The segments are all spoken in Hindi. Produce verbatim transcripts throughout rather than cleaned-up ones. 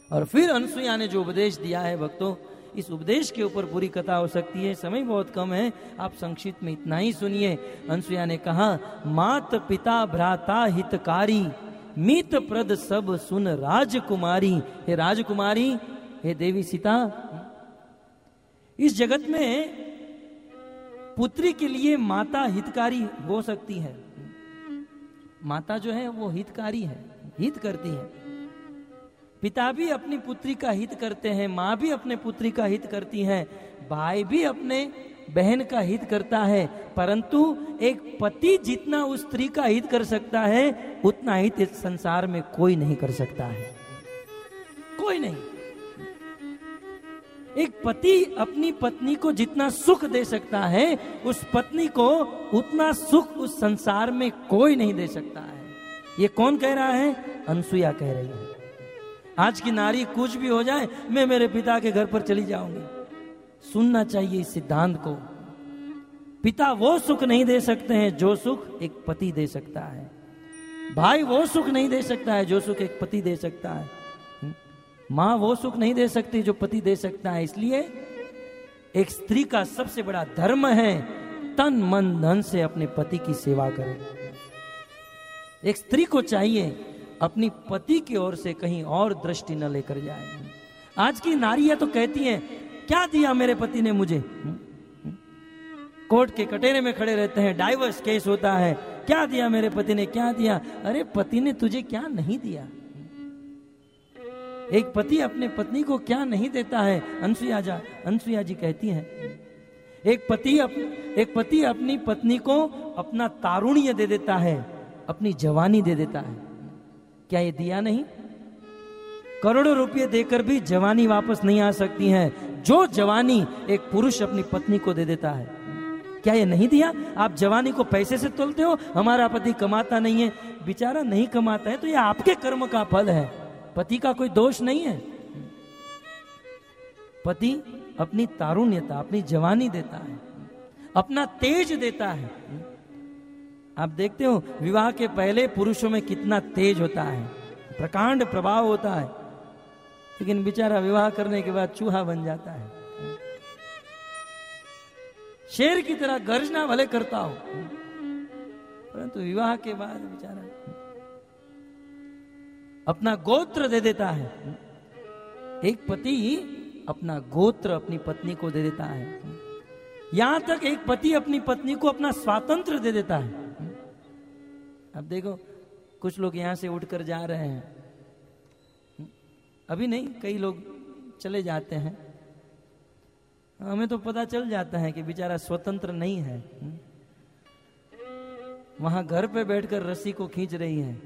और फिर अनसुईया ने जो उपदेश दिया है भक्तों, इस उपदेश के ऊपर पूरी कथा हो सकती है, समय बहुत कम है, आप संक्षिप्त में इतना ही सुनिए। अनसुईया ने कहा, मात पिता भ्राता हितकारी, मित प्रद सब सुन राजकुमारी। हे राजकुमारी, हे देवी सीता, इस जगत में पुत्री के लिए माता हितकारी हो सकती है। माता जो है वो हितकारी है, हित करती है। पिता भी अपनी पुत्री का हित करते हैं, माँ भी अपने पुत्री का हित करती है, भाई भी अपने बहन का हित करता है, परंतु एक पति जितना उस स्त्री का हित कर सकता है उतना हित इस संसार में कोई नहीं कर सकता है, कोई नहीं। एक पति अपनी पत्नी को जितना सुख दे सकता है, उस पत्नी को उतना सुख उस संसार में कोई नहीं दे सकता है। ये कौन कह रहा है? अनसुईया कह रही है। आज की नारी कुछ भी हो जाए, मैं मेरे पिता के घर पर चली जाऊंगी। सुनना चाहिए इस सिद्धांत को। पिता वो सुख नहीं दे सकते हैं जो सुख एक पति दे सकता है, भाई वो सुख नहीं दे सकता है जो सुख एक पति दे सकता है, माँ वो सुख नहीं दे सकती जो पति दे सकता है। इसलिए एक स्त्री का सबसे बड़ा धर्म है तन मन धन से अपने पति की सेवा करे। एक स्त्री को चाहिए अपनी पति की ओर से कहीं और दृष्टि न लेकर जाए। आज की नारियां तो कहती हैं, क्या दिया मेरे पति ने मुझे? कोर्ट के कटोरे में खड़े रहते हैं, डाइवर्स केस होता है, क्या दिया मेरे पति ने, क्या दिया? अरे पति ने तुझे क्या नहीं दिया? एक पति अपने पत्नी को क्या नहीं देता है? अनसुईया जा अनसुईया जी कहती हैं, एक पति अप, एक पति अपनी पत्नी को अपना तारुण्य दे देता है, अपनी जवानी दे देता है। क्या ये दिया नहीं? करोड़ों रुपए देकर भी जवानी वापस नहीं आ सकती है जो जवानी एक पुरुष अपनी पत्नी को दे देता है। क्या ये नहीं दिया? आप जवानी को पैसे से तोलते हो, हमारा पति कमाता नहीं है, बेचारा नहीं कमाता है तो ये आपके कर्म का फल है, पति का कोई दोष नहीं है। पति अपनी तारुण्यता, अपनी जवानी देता है, अपना तेज देता है। आप देखते हो विवाह के पहले पुरुषों में कितना तेज होता है, प्रकांड प्रभाव होता है, लेकिन बेचारा विवाह करने के बाद चूहा बन जाता है। शेर की तरह गर्जना भले करता हो, परंतु विवाह के बाद बेचारा अपना गोत्र दे देता है। एक पति अपना गोत्र अपनी पत्नी को दे देता है, यहां तक एक पति अपनी पत्नी को अपना स्वातंत्र दे देता है। अब देखो कुछ लोग यहां से उठकर जा रहे हैं, अभी नहीं, कई लोग चले जाते हैं, हमें तो पता चल जाता है कि बेचारा स्वतंत्र नहीं है, वहां घर पे बैठकर रस्सी को खींच रही है।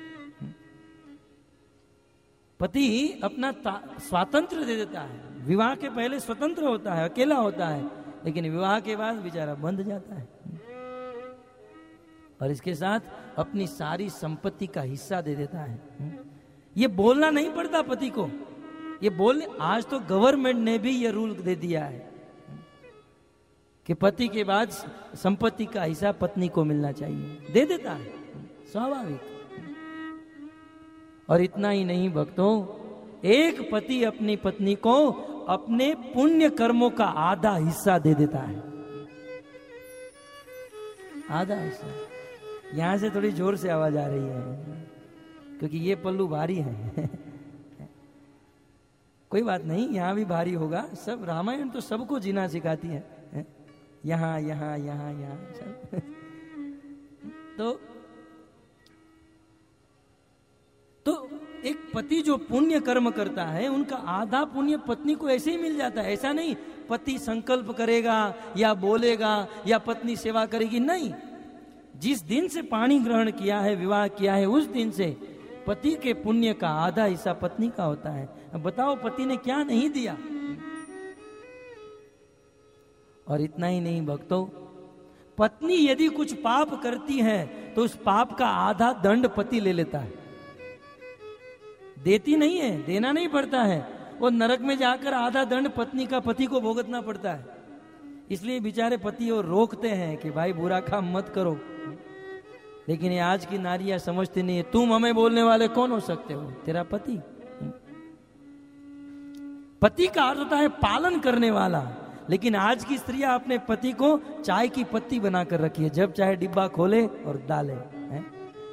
पति अपना स्वातंत्र दे देता है, विवाह के पहले स्वतंत्र होता है, अकेला होता है, लेकिन विवाह के बाद बेचारा बंध जाता है और इसके साथ अपनी सारी संपत्ति का हिस्सा दे देता है। ये बोलना नहीं पड़ता पति को, ये बोलने, आज तो गवर्नमेंट ने भी ये रूल दे दिया है कि पति के बाद संपत्ति का हिस्सा पत्नी को मिलना चाहिए, दे देता है, स्वाभाविक। और इतना ही नहीं भक्तों, एक पति अपनी पत्नी को अपने पुण्य कर्मों का आधा हिस्सा दे देता है, आधा हिस्सा। यहां से थोड़ी जोर से आवाज आ रही है क्योंकि ये पल्लू भारी है। कोई बात नहीं, यहां भी भारी होगा, सब रामायण तो सबको जीना सिखाती है, यहां यहां यहां यहां सब। तो तो एक पति जो पुण्य कर्म करता है, उनका आधा पुण्य पत्नी को ऐसे ही मिल जाता है। ऐसा नहीं पति संकल्प करेगा या बोलेगा या पत्नी सेवा करेगी, नहीं। जिस दिन से पानी ग्रहण किया है, विवाह किया है, उस दिन से पति के पुण्य का आधा हिस्सा पत्नी का होता है। अब बताओ पति ने क्या नहीं दिया। और इतना ही नहीं भक्तों, पत्नी यदि कुछ पाप करती है तो उस पाप का आधा दंड पति ले लेता है, देती नहीं है, देना नहीं पड़ता है, वो नरक में जाकर आधा दंड पत्नी का पति को भुगतना पड़ता है। इसलिए बेचारे पति और रोकते हैं कि भाई बुरा काम मत करो, लेकिन ये आज की नारियां समझती नहीं है। तुम हमें बोलने वाले कौन हो सकते हो? तेरा पति। पति का अर्थ होता है पालन करने वाला, लेकिन आज की स्त्रियां अपने पति को चाय की पत्ती बनाकर रखी है, जब चाहे डिब्बा खोले और डाले है?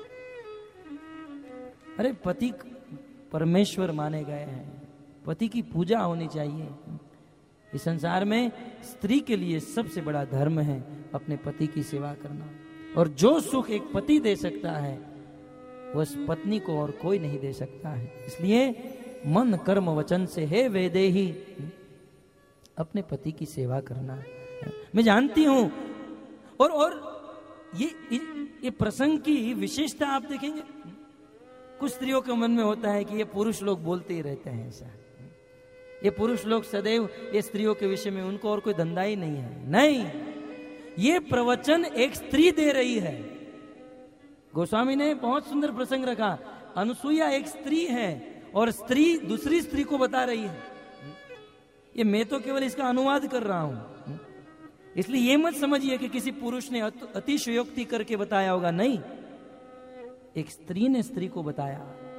अरे पति परमेश्वर माने गए हैं, पति की पूजा होनी चाहिए। इस संसार में स्त्री के लिए सबसे बड़ा धर्म है अपने पति की सेवा करना, और जो सुख एक पति दे सकता है वह उस पत्नी को और कोई नहीं दे सकता है। इसलिए मन कर्म वचन से हे वेदेही, अपने पति की सेवा करना। मैं जानती हूं, और और ये ये प्रसंग की विशेषता आप देखेंगे, कुछ स्त्रियों के मन में होता है कि ये पुरुष लोग बोलते ही रहते हैं ऐसा, ये पुरुष लोग सदैव ये स्त्रियों के विषय में, उनको और कोई धंधा ही नहीं है। नहीं, ये प्रवचन एक स्त्री दे रही है। गोस्वामी ने बहुत सुंदर प्रसंग रखा, अनुसुईया एक स्त्री है और स्त्री दूसरी स्त्री को बता रही है। ये मैं तो केवल इसका अनुवाद कर रहा हूं, इसलिए ये मत समझिए कि किसी पुरुष ने अतिशयोक्ति करके बताया होगा, नहीं, एक स्त्री ने स्त्री को बताया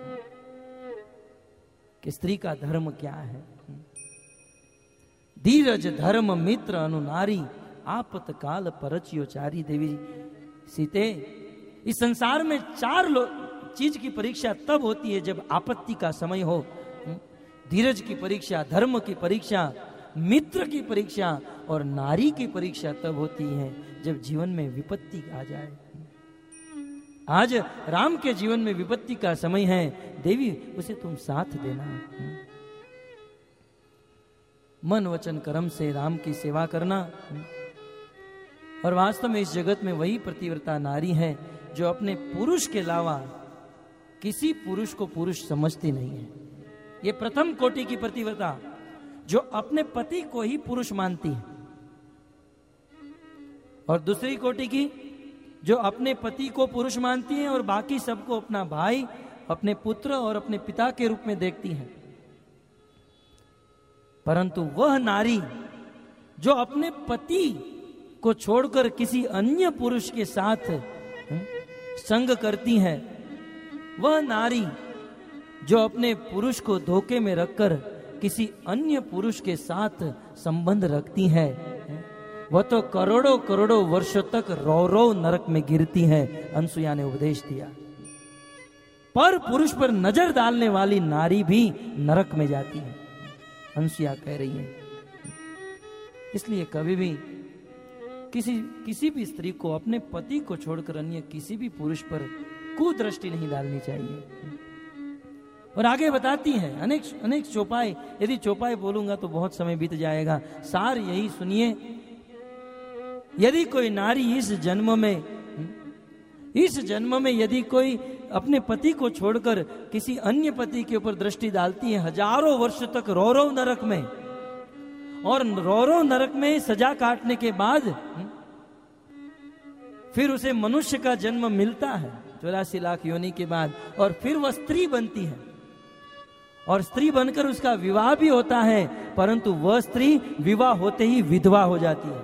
कि स्त्री का धर्म क्या है। धीरज धर्म मित्र अनुनारी, आपत काल परचयोचारी। देवी सीते, इस संसार में चार चीज की परीक्षा तब होती है जब आपत्ति का समय हो। धीरज की परीक्षा, धर्म की परीक्षा, मित्र की परीक्षा और नारी की परीक्षा तब होती है जब जीवन में विपत्ति आ जाए। आज राम के जीवन में विपत्ति का समय है, देवी उसे तुम साथ देना। मन वचन कर्म से राम की सेवा करना। और वास्तव में इस जगत में वही प्रतिव्रता नारी है जो अपने पुरुष के अलावा किसी पुरुष को पुरुष समझती नहीं है। ये प्रथम कोटि की प्रतिव्रता जो अपने पति को ही पुरुष मानती है, और दूसरी कोटि की जो अपने पति को पुरुष मानती है और बाकी सबको अपना भाई, अपने पुत्र और अपने पिता के रूप में देखती है। परंतु वह नारी जो अपने पति को छोड़कर किसी अन्य पुरुष के साथ संग करती है, वह नारी जो अपने पुरुष को धोखे में रखकर किसी अन्य पुरुष के साथ संबंध रखती है, वह तो करोड़ों करोड़ों वर्षों तक रौ रौ नरक में गिरती है। अनसुईया ने उपदेश दिया, पर पुरुष पर नजर डालने वाली नारी भी नरक में जाती है, अनसुईया कह रही है। इसलिए कभी भी किसी किसी भी स्त्री को अपने पति को छोड़कर अन्य किसी भी पुरुष पर कुदृष्टि नहीं डालनी चाहिए। और आगे बताती है अनेक अनेक चौपाई, यदि चौपाई बोलूंगा तो बहुत समय बीत जाएगा, सार यही सुनिए। यदि कोई नारी इस जन्म में इस जन्म में यदि कोई अपने पति को छोड़कर किसी अन्य पति के ऊपर दृष्टि डालती है, हजारों वर्ष तक रौरव नरक में, और रौरव नरक में सजा काटने के बाद फिर उसे मनुष्य का जन्म मिलता है चौरासी लाख योनि के बाद, और फिर वह स्त्री बनती है और स्त्री बनकर उसका विवाह भी होता है, परंतु वह स्त्री विवाह होते ही विधवा हो जाती है।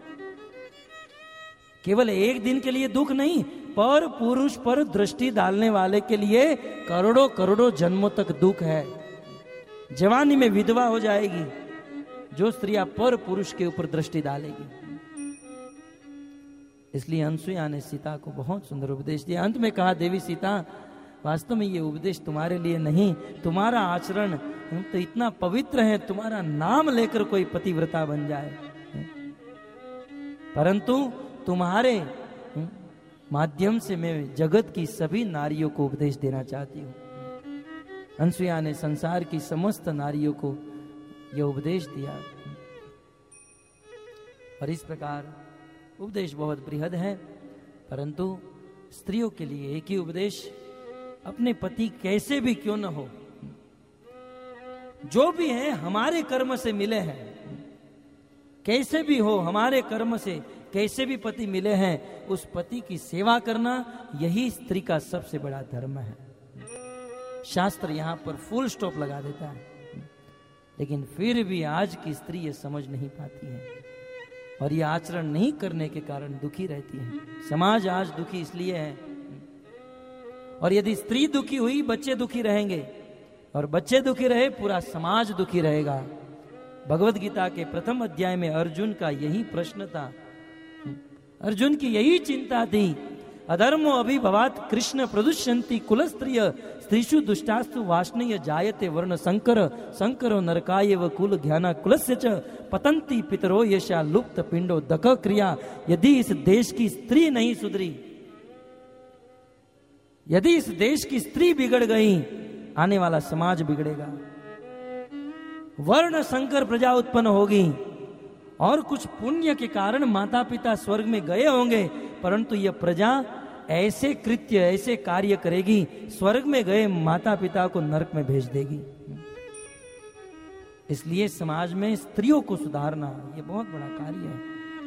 केवल एक दिन के लिए दुख नहीं, पर पुरुष पर दृष्टि डालने वाले के लिए करोड़ों करोड़ों जन्मों तक दुख है। जवानी में विधवा हो जाएगी जो स्त्रियां पर पुरुष के ऊपर दृष्टि डालेगी। इसलिए अनसुईया ने सीता को बहुत सुंदर उपदेश दिया। अंत में कहा, देवी सीता, वास्तव में ये उपदेश तुम्हारे लिए नहीं, तुम्हारा आचरण तो इतना पवित्र है, तुम्हारा नाम लेकर कोई पतिव्रता बन जाए, परंतु तुम्हारे माध्यम से मैं जगत की सभी नारियों को उपदेश देना चाहती हूँ। अनसुईया ने संसार की समस्त नारियों को यह उपदेश दिया, और इस प्रकार उपदेश बहुत बृहद है, परंतु स्त्रियों के लिए एक ही उपदेश, अपने पति कैसे भी क्यों न हो, जो भी है हमारे कर्म से मिले हैं, कैसे भी हो हमारे कर्म से कैसे भी पति मिले हैं, उस पति की सेवा करना यही स्त्री का सबसे बड़ा धर्म है। शास्त्र यहां पर फुल स्टॉप लगा देता है, लेकिन फिर भी आज की स्त्री ये समझ नहीं पाती है और ये आचरण नहीं करने के कारण दुखी रहती है। समाज आज दुखी इसलिए है, और यदि स्त्री दुखी हुई बच्चे दुखी रहेंगे, और बच्चे दुखी रहे, पूरा समाज दुखी रहेगा। भगवत गीता के प्रथम अध्याय में अर्जुन का यही प्रश्न था, अर्जुन की यही चिंता थी। अधर्मो अभिभवात कृष्ण प्रदुष्यंति कुलस्त्रिय स्त्रीषु दुष्टास्तु वाष्णीय जायते वर्ण संकर संकरो नरकाय व कुल ज्ञाना कुलस्य च पतंती पितरो यशा लुप्त पिंडो दक क्रिया। यदि इस देश की स्त्री नहीं सुधरी, यदि इस देश की स्त्री बिगड़ गई, आने वाला समाज बिगड़ेगा, वर्ण संकर प्रजा उत्पन्न होगी, और कुछ पुण्य के कारण माता पिता स्वर्ग में गए होंगे, परंतु यह प्रजा ऐसे कृत्य ऐसे कार्य करेगी, स्वर्ग में गए माता पिता को नरक में भेज देगी। इसलिए समाज में स्त्रियों को सुधारना यह बहुत बड़ा कार्य है।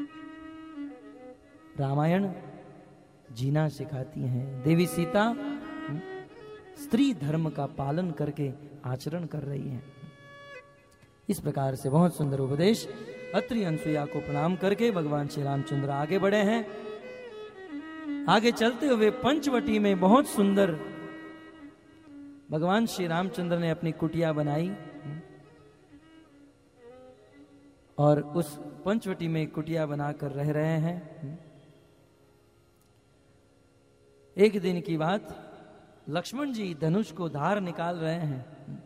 रामायण जीना सिखाती हैं। देवी सीता स्त्री धर्म का पालन करके आचरण कर रही हैं। इस प्रकार से बहुत सुंदर उपदेश अत्रि अनसुया को प्रणाम करके भगवान श्री रामचंद्र आगे बढ़े हैं। आगे चलते हुए पंचवटी में बहुत सुंदर भगवान श्री रामचंद्र ने अपनी कुटिया बनाई, और उस पंचवटी में कुटिया बनाकर रह रहे हैं। एक दिन की बात, लक्ष्मण जी धनुष को धार निकाल रहे हैं,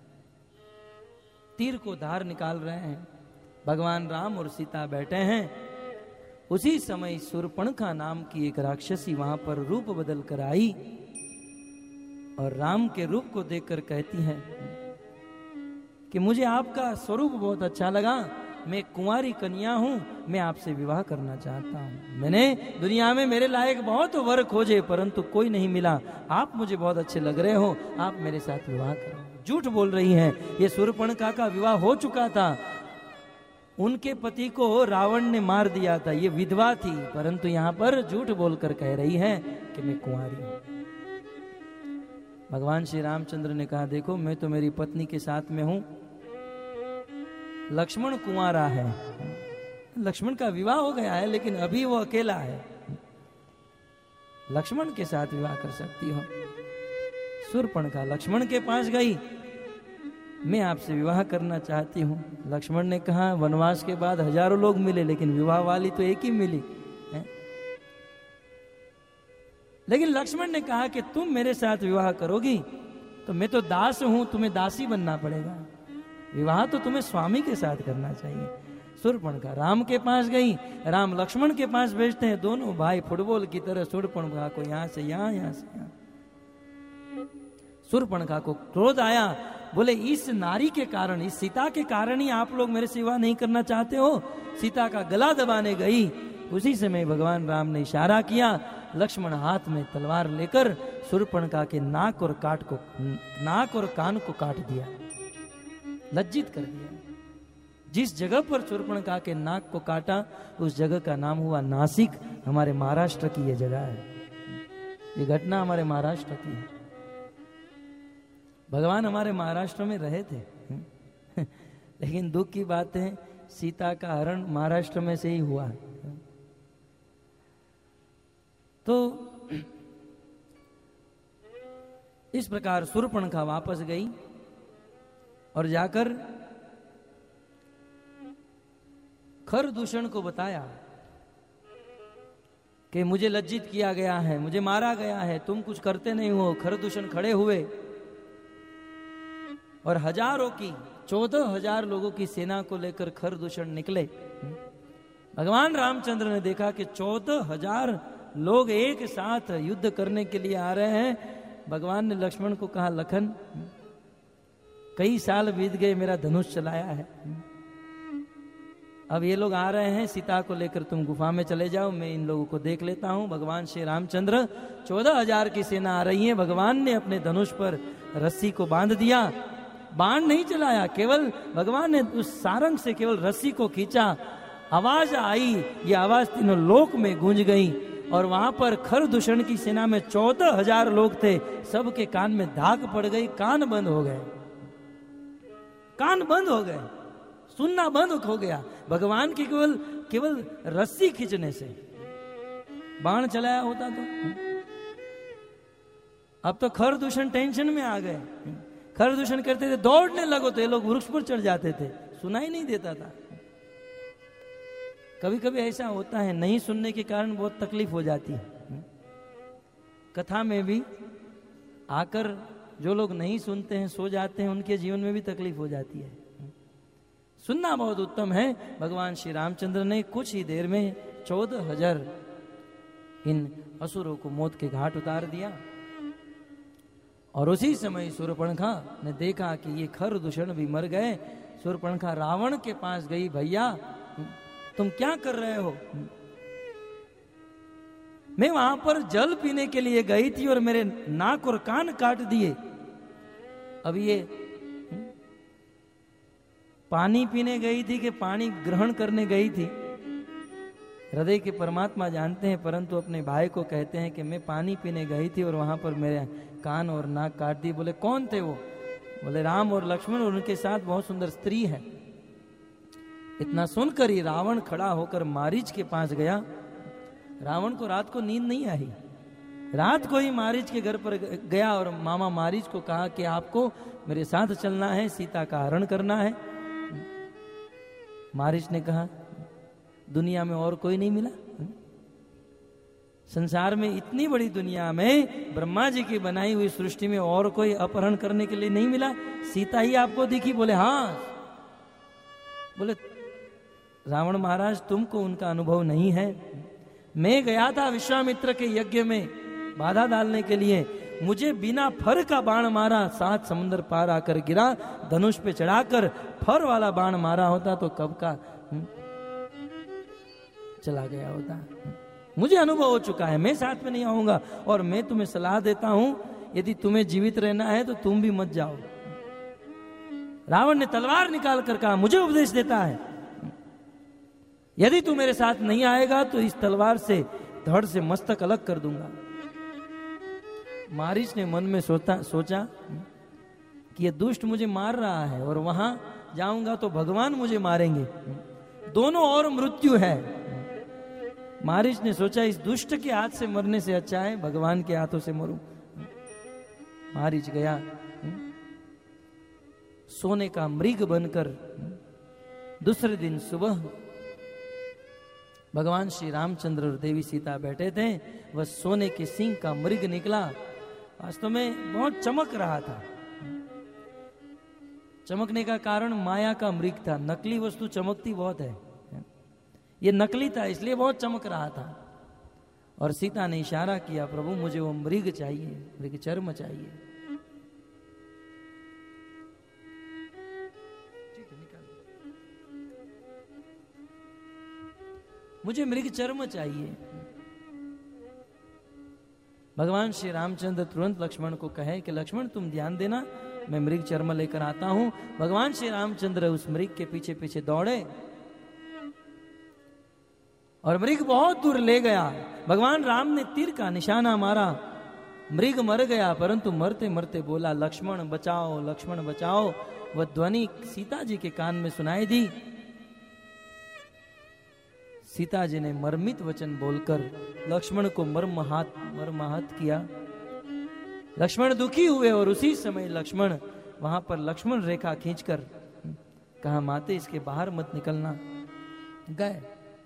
तीर को धार निकाल रहे हैं। भगवान राम और सीता बैठे हैं। उसी समय शूर्पणखा नाम की एक राक्षसी वहां पर रूप बदल कर आई और राम के रूप को देखकर कहती है कि मुझे आपका स्वरूप बहुत अच्छा लगा, मैं कुंवारी कन्या हूं, मैं आपसे विवाह करना चाहता हूं। मैंने दुनिया में मेरे लायक बहुत वर खोजे, परंतु कोई नहीं मिला, आप मुझे बहुत अच्छे लग रहे हो, आप मेरे साथ विवाह करो। झूठ बोल रही हैं। ये शूर्पणखा का विवाह हो चुका था, उनके पति को रावण ने मार दिया था, ये विधवा थी, परंतु यहां पर झूठ बोलकर कह रही है कि मैं कुंवारी हूं। भगवान श्री रामचंद्र ने कहा, देखो मैं तो मेरी पत्नी के साथ में हूं, लक्ष्मण कुंवारा है, लक्ष्मण का विवाह हो गया है, लेकिन अभी वो अकेला है, लक्ष्मण के साथ विवाह कर सकती हो। शूर्पणखा लक्ष्मण के पास गई, मैं आपसे विवाह करना चाहती हूँ। लक्ष्मण ने कहा, वनवास के बाद हजारों लोग मिले, लेकिन विवाह वाली तो एक ही मिली है। लेकिन लक्ष्मण ने कहा कि तुम मेरे साथ विवाह करोगी तो मैं तो दास हूं, तुम्हें दासी बनना पड़ेगा, विवाह तो तुम्हें स्वामी के साथ करना चाहिए। शूर्पणखा राम के पास गई, राम लक्ष्मण के पास भेजते हैं, दोनों भाई फुटबॉल की तरह शूर्पणखा को यहां से यहां यहां से यहां। शूर्पणखा को क्रोध आया, बोले इस नारी के कारण, इस सीता के कारण ही आप लोग मेरे से विवाह नहीं करना चाहते हो। सीता का गला दबाने गई, उसी समय भगवान राम ने इशारा किया, लक्ष्मण हाथ में तलवार लेकर शूर्पणखा के नाक और काट को नाक और कान को काट दिया, लज्जित कर दिया। जिस जगह पर शूर्पणखा के नाक को काटा उस जगह का नाम हुआ नासिक, हमारे महाराष्ट्र की यह जगह है। ये घटना हमारे महाराष्ट्र की है। भगवान हमारे महाराष्ट्र में रहे थे लेकिन दुख की बात है, सीता का हरण महाराष्ट्र में से ही हुआ। तो इस प्रकार शूर्पणखा वापस गई और जाकर खरदूषण को बताया कि मुझे लज्जित किया गया है, मुझे मारा गया है, तुम कुछ करते नहीं हो। खरदूषण खड़े हुए और हजारों की चौदह हजार लोगों की सेना को लेकर खरदूषण निकले। भगवान रामचंद्र ने देखा कि चौदह हजार लोग एक साथ युद्ध करने के लिए आ रहे हैं। भगवान ने लक्ष्मण को कहा, लखन कई साल बीत गए, मेरा धनुष चलाया है, अब ये लोग आ रहे हैं, सीता को लेकर तुम गुफा में चले जाओ, मैं इन लोगों को देख लेता हूं। भगवान श्री रामचंद्र, चौदह हजार की सेना आ रही है, भगवान ने अपने धनुष पर रस्सी को बांध दिया, बाण नहीं चलाया, केवल भगवान ने उस सारंग से केवल रस्सी को खींचा, आवाज आई, ये आवाज तीनों लोक में गूंज गई और वहां पर खरदूषण की सेना में चौदह हजार लोग थे, सबके कान में धाक पड़ गई, कान बंद हो गए, कान बंद हो गए, सुनना बंद हो गया भगवान की केवल केवल रस्सी खींचने से। बाण चलाया होता तो अब तो खरदूषण टेंशन में आ गए, खर दूषण करते थे, दौड़ने लगो तो ये लोग वृक्ष पर चढ़ जाते थे, सुनाई नहीं देता था। कभी कभी ऐसा होता है, नहीं सुनने के कारण बहुत तकलीफ हो जाती है। कथा में भी आकर जो लोग नहीं सुनते हैं, सो जाते हैं, उनके जीवन में भी तकलीफ हो जाती है। सुनना बहुत उत्तम है। भगवान श्री रामचंद्र ने कुछ ही देर में चौदह हजार इन असुरों को मौत के घाट उतार दिया। और उसी समय शूर्पणखा ने देखा कि ये खर दूषण भी मर गए। शूर्पणखा रावण के पास गई, भैया तुम क्या कर रहे हो? मैं वहां पर जल पीने के लिए गई थी और मेरे नाक और कान काट दिए। अब ये पानी पीने गई थी कि पानी ग्रहण करने गई थी? हृदय के परमात्मा जानते हैं, परंतु अपने भाई को कहते हैं कि मैं पानी पीने गई थी और वहां पर मेरे कान और नाक काट दिए। बोले कौन थे वो? बोले राम और लक्ष्मण और उनके साथ बहुत सुंदर स्त्री है। इतना सुनकर ही रावण खड़ा होकर मारीच के पास गया। रावण को रात को नींद नहीं आई। रात को ही मारीच के घर पर गया और मामा मारीच को कहा कि आपको मेरे साथ चलना है, सीता का हरण करना है। मारीच ने कहा दुनिया में और कोई नहीं मिला? संसार में इतनी बड़ी दुनिया में ब्रह्मा जी की बनाई हुई सृष्टि में और कोई अपहरण करने के लिए नहीं मिला? सीता ही आपको दिखी? बोले हाँ। बोले रावण महाराज तुमको उनका अनुभव नहीं है। मैं गया था विश्वामित्र के यज्ञ में बाधा डालने के लिए, मुझे बिना फर का बाण मारा, सात समुद्र पार आकर गिरा, धनुष पे चढ़ाकर फर वाला बाण मारा होता तो कब का हुँ? चला गया होता। मुझे अनुभव हो चुका है, मैं साथ में नहीं आऊंगा। और मैं तुम्हें सलाह देता हूं, यदि तुम्हें जीवित रहना है तो तुम भी मत जाओ। रावण ने तलवार निकाल कर कहा मुझे उपदेश देता है, यदि तू मेरे साथ नहीं आएगा तो इस तलवार से धड़ से मस्तक अलग कर दूंगा। मारीच ने मन में सोचा सोचा कि ये दुष्ट मुझे मार रहा है और वहां जाऊंगा तो भगवान मुझे मारेंगे, दोनों और मृत्यु है। मारीच ने सोचा इस दुष्ट के हाथ से मरने से अच्छा है भगवान के हाथों से मरूं। मारीच गया, सोने का मृग बनकर। दूसरे दिन सुबह भगवान श्री रामचंद्र और देवी सीता बैठे थे, वह सोने के सिंह का मृग निकला। वास्तव में बहुत चमक रहा था। चमकने का कारण माया का मृग था। नकली वस्तु चमकती बहुत है, ये नकली था इसलिए बहुत चमक रहा था। और सीता ने इशारा किया प्रभु मुझे वो मृग चाहिए, मृग चर्म चाहिए। मुझे मृग चर्म चाहिए। भगवान श्री रामचंद्र तुरंत लक्ष्मण को कहे कि लक्ष्मण तुम ध्यान देना, मैं मृग चर्म लेकर आता हूं। भगवान श्री रामचंद्र उस मृग के पीछे पीछे दौड़े और मृग बहुत दूर ले गया। भगवान राम ने तीर का निशाना मारा, मृग मर गया, परंतु मरते मरते बोला लक्ष्मण बचाओ, लक्ष्मण बचाओ। वह ध्वनि सीता जी के कान में सुनाई दी। सीता जी ने मर्मित वचन बोलकर लक्ष्मण को मर्माहत मर्माहत किया। लक्ष्मण दुखी हुए और उसी समय लक्ष्मण वहां पर लक्ष्मण रेखा खींचकर कहा माते इसके बाहर मत निकलना। गए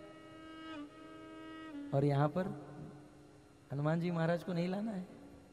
और यहां पर हनुमान जी महाराज को नहीं लाना है।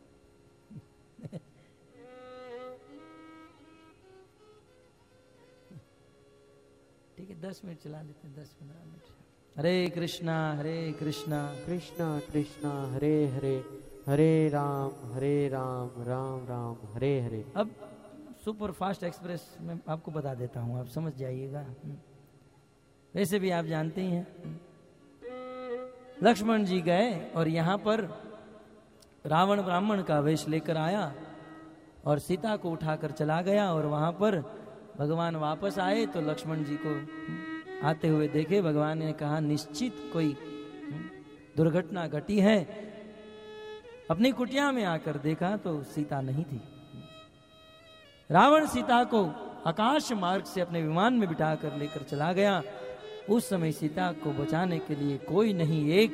ठीक है, दस मिनट चला लेते हैं, दस पंद्रह मिनट। हरे कृष्णा हरे कृष्णा कृष्णा कृष्णा हरे हरे, हरे राम हरे राम राम राम हरे हरे। अब सुपर फास्ट एक्सप्रेस में आपको बता देता हूं, आप समझ जाइएगा। वैसे भी आप जानते ही हैं। लक्ष्मण जी गए और यहां पर रावण ब्राह्मण का वेश लेकर आया और सीता को उठाकर चला गया। और वहां पर भगवान वापस आए तो लक्ष्मण जी को आते हुए देखे। भगवान ने कहा निश्चित कोई दुर्घटना घटी है। अपनी कुटिया में आकर देखा तो सीता नहीं थी। रावण सीता को आकाश मार्ग से अपने विमान में बिठाकर लेकर चला गया। उस समय सीता को बचाने के लिए कोई नहीं, एक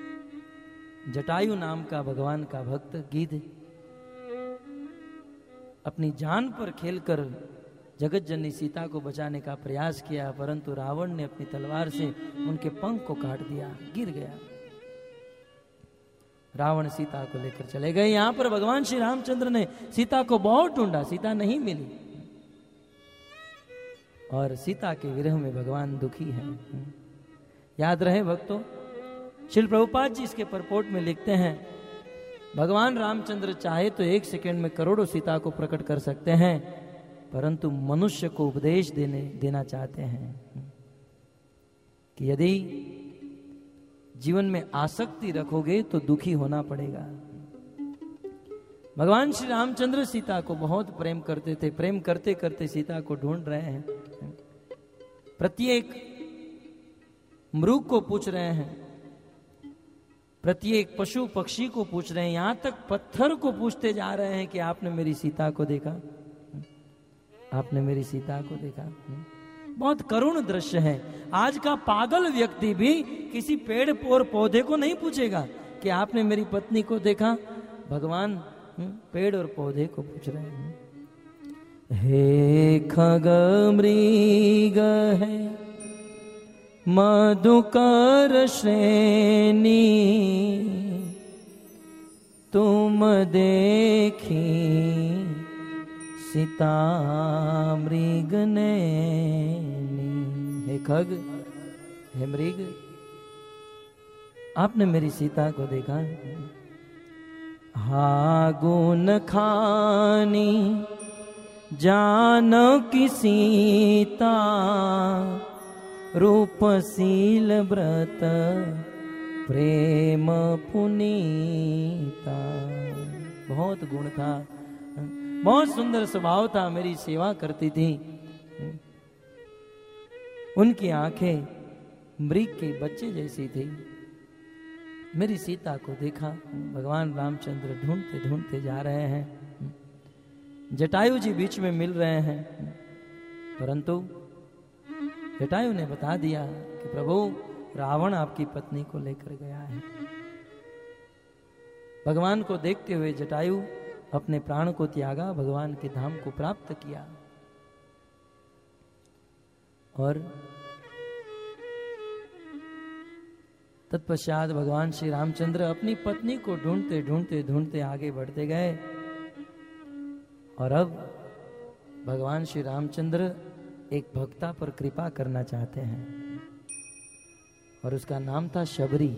जटायु नाम का भगवान का भक्त गिद्ध अपनी जान पर खेलकर जगत जननी सीता को बचाने का प्रयास किया, परंतु रावण ने अपनी तलवार से उनके पंख को काट दिया, गिर गया। रावण सीता को लेकर चले गए। यहां पर भगवान श्री रामचंद्र ने सीता को बहुत ढूंढा, सीता नहीं मिली, और सीता के विरह में भगवान दुखी हैं। याद रहे भक्तों, श्रील प्रभुपाद जी इसके परपोर्ट में लिखते हैं, भगवान रामचंद्र चाहे तो एक सेकंड में करोड़ों सीता को प्रकट कर सकते हैं, परंतु मनुष्य को उपदेश देने देना चाहते हैं कि यदि जीवन में आसक्ति रखोगे तो दुखी होना पड़ेगा। भगवान श्री रामचंद्र सीता को बहुत प्रेम करते थे, प्रेम करते करते सीता को ढूंढ रहे हैं, प्रत्येक मृग को पूछ रहे हैं, प्रत्येक पशु पक्षी को पूछ रहे हैं, यहां तक पत्थर को पूछते जा रहे हैं कि आपने मेरी सीता को देखा, आपने मेरी सीता को देखा। बहुत करुण दृश्य है। आज का पागल व्यक्ति भी किसी पेड़ और पौधे को नहीं पूछेगा कि आपने मेरी पत्नी को देखा, भगवान पेड़ और पौधे को पूछ रहे हैं। हे खग मृग है मधुकर श्रेणी, तुम देखी सीता मृग नैनी। हे खग, हे मृग, आपने मेरी सीता को देखा। हा गुण खानी जानकी सीता, रूपशील व्रत प्रेम पुनीता। बहुत गुण था, बहुत सुंदर स्वभाव था, मेरी सेवा करती थी। उनकी आंखें मृग के बच्चे जैसी थी। मेरी सीता को देखा। भगवान रामचंद्र ढूंढते ढूंढते जा रहे हैं, जटायु जी बीच में मिल रहे हैं, परंतु जटायु ने बता दिया कि प्रभु रावण आपकी पत्नी को लेकर गया है। भगवान को देखते हुए जटायु अपने प्राण को त्यागा, भगवान के धाम को प्राप्त किया। और तत्पश्चात भगवान श्री रामचंद्र अपनी पत्नी को ढूंढते ढूंढते ढूंढते आगे बढ़ते गए। और अब भगवान श्री रामचंद्र एक भक्ता पर कृपा करना चाहते हैं, और उसका नाम था शबरी।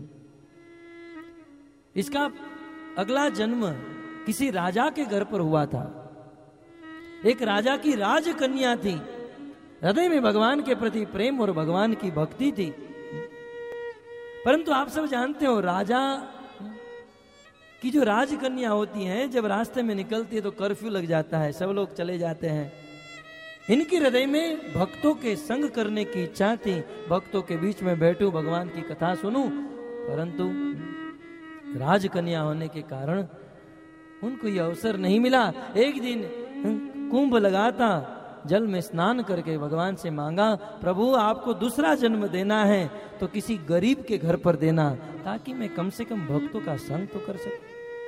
इसका अगला जन्म किसी राजा के घर पर हुआ था। एक राजा की राजकन्या थी, हृदय में भगवान के प्रति प्रेम और भगवान की भक्ति थी। परंतु आप सब जानते हो, राजा की जो राजकन्या होती हैं, जब रास्ते में निकलती है तो कर्फ्यू लग जाता है, सब लोग चले जाते हैं। इनके हृदय में भक्तों के संग करने की इच्छा थी, भक्तों के बीच में बैठूं, भगवान की कथा सुनूं, परंतु राजकन्या होने के कारण उनको यह अवसर नहीं मिला। एक दिन कुंभ लगा था, जल में स्नान करके भगवान से मांगा, प्रभु आपको दूसरा जन्म देना है तो किसी गरीब के घर पर देना, ताकि मैं कम से कम भक्तों का संग तो कर सकूं।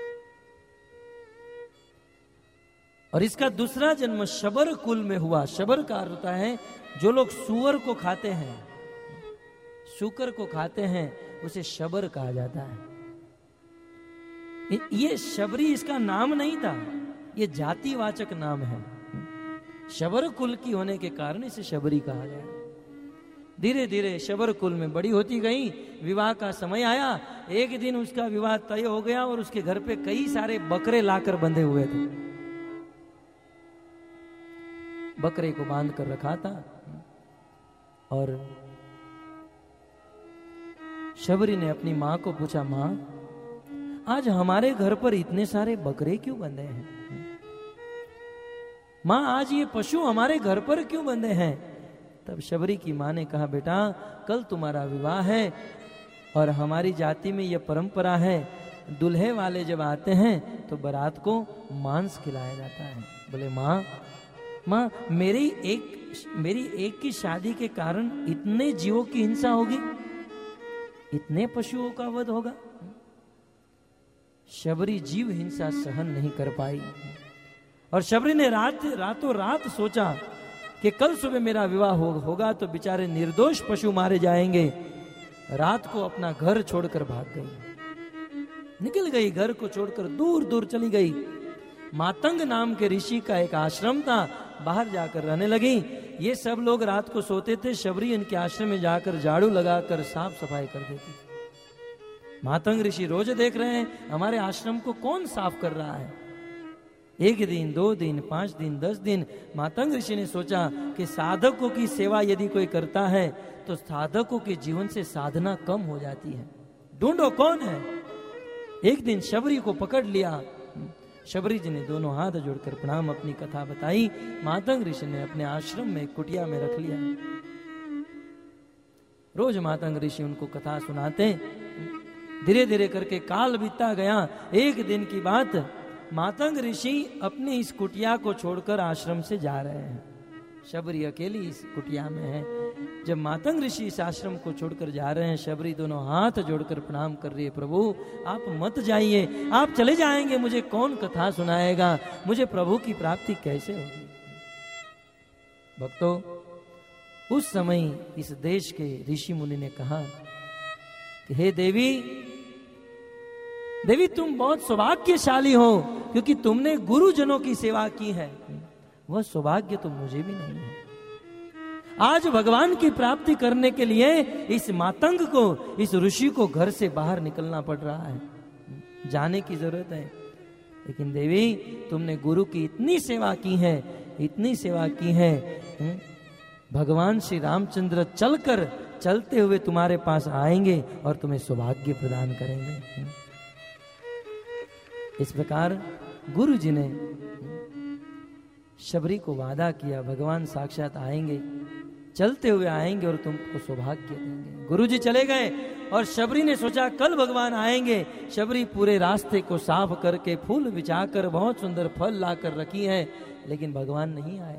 और इसका दूसरा जन्म शबर कुल में हुआ। शबर का अर्थ होता है जो लोग सुअर को खाते हैं, शुकर को खाते हैं, उसे शबर कहा जाता है। ये शबरी इसका नाम नहीं था, ये जातिवाचक नाम है। शबर कुल की होने के कारण इसे शबरी कहा गया। धीरे धीरे शबर कुल में बड़ी होती गई। विवाह का समय आया, एक दिन उसका विवाह तय हो गया और उसके घर पे कई सारे बकरे लाकर बंधे हुए थे। बकरे को बांध कर रखा था और शबरी ने अपनी मां को पूछा, मां आज हमारे घर पर इतने सारे बकरे क्यों बंधे हैं? मां आज ये पशु हमारे घर पर क्यों बंधे हैं? तब शबरी की मां ने कहा, बेटा कल तुम्हारा विवाह है और हमारी जाति में यह परंपरा है, दूल्हे वाले जब आते हैं तो बारात को मांस खिलाया जाता है। बोले मां मां मेरी एक मेरी एक की शादी के कारण इतने जीवों की हिंसा होगी, इतने पशुओं का वध होगा। शबरी जीव हिंसा सहन नहीं कर पाई और शबरी ने रात रातों रात सोचा कि कल सुबह मेरा विवाह हो, होगा तो बेचारे निर्दोष पशु मारे जाएंगे। रात को अपना घर छोड़कर भाग गई, निकल गई, घर को छोड़कर दूर दूर चली गई। मातंग नाम के ऋषि का एक आश्रम था, बाहर जाकर रहने लगी। ये सब लोग रात को सोते थे, शबरी इनके आश्रम में जाकर झाड़ू लगाकर साफ सफाई कर देती। मातंग ऋषि रोज देख रहे हैं हमारे आश्रम को कौन साफ कर रहा है। एक दिन, दो दिन, पांच दिन, दस दिन, मातंग ऋषि ने सोचा कि साधकों की सेवा यदि कोई करता है तो साधकों के जीवन से साधना कम हो जाती है, ढूंढो कौन है। एक दिन शबरी को पकड़ लिया। शबरी जी ने दोनों हाथ जोड़कर प्रणाम अपनी कथा बताई। मातंग ऋषि ने अपने आश्रम में कुटिया में रख लिया। रोज मातंग ऋषि उनको कथा सुनाते। धीरे धीरे करके काल बीतता गया। एक दिन की बात, मातंग ऋषि अपनी इस कुटिया को छोड़कर आश्रम से जा रहे हैं। शबरी अकेली इस कुटिया में है। जब मातंग ऋषि इस आश्रम को छोड़कर जा रहे हैं, शबरी दोनों हाथ जोड़कर प्रणाम कर रही है, प्रभु आप मत जाइए, आप चले जाएंगे मुझे कौन कथा सुनाएगा, मुझे प्रभु की प्राप्ति कैसे होगी। भक्तों, उस समय इस देश के ऋषि मुनि ने कहा कि हे देवी, देवी तुम बहुत सौभाग्यशाली हो क्योंकि तुमने गुरुजनों की सेवा की है। वह सौभाग्य तो मुझे भी नहीं है। आज भगवान की प्राप्ति करने के लिए इस मातंग को, इस ऋषि को घर से बाहर निकलना पड़ रहा है, जाने की जरूरत है। लेकिन देवी तुमने गुरु की इतनी सेवा की है, इतनी सेवा की है, भगवान श्री रामचंद्र चलकर चलते हुए तुम्हारे पास आएंगे और तुम्हें सौभाग्य प्रदान करेंगे। इस प्रकार गुरु जी ने शबरी को वादा किया, भगवान साक्षात आएंगे, चलते हुए आएंगे और तुमको सौभाग्य देंगे। गुरु जी चले गए और शबरी ने सोचा कल भगवान आएंगे। शबरी पूरे रास्ते को साफ करके फूल बिछाकर बहुत सुंदर फल लाकर रखी है, लेकिन भगवान नहीं आए।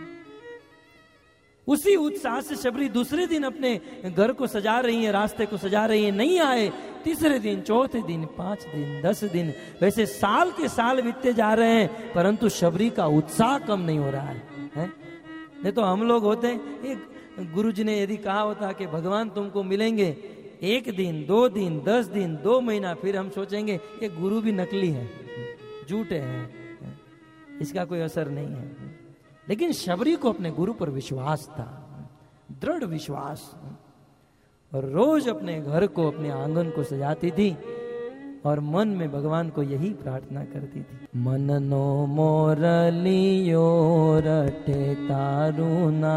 उसी उत्साह से शबरी दूसरे दिन अपने घर को सजा रही है, रास्ते को सजा रही है, नहीं आए। तीसरे दिन, चौथे दिन, पांच दिन, दस दिन, वैसे साल के साल बीतते जा रहे हैं, परंतु शबरी का उत्साह कम नहीं हो रहा है, है? नहीं तो हम लोग होते, एक गुरु जी ने यदि कहा होता कि भगवान तुमको मिलेंगे एक दिन, दो दिन, दस दिन, दो महीना, फिर हम सोचेंगे ये गुरु भी नकली है, झूठे हैं, इसका कोई असर नहीं है। लेकिन शबरी को अपने गुरु पर विश्वास था, दृढ़ विश्वास, और रोज अपने घर को, अपने आंगन को सजाती थी और मन में भगवान को यही प्रार्थना करती थी, मन नो मोरलियो रटे तारुना,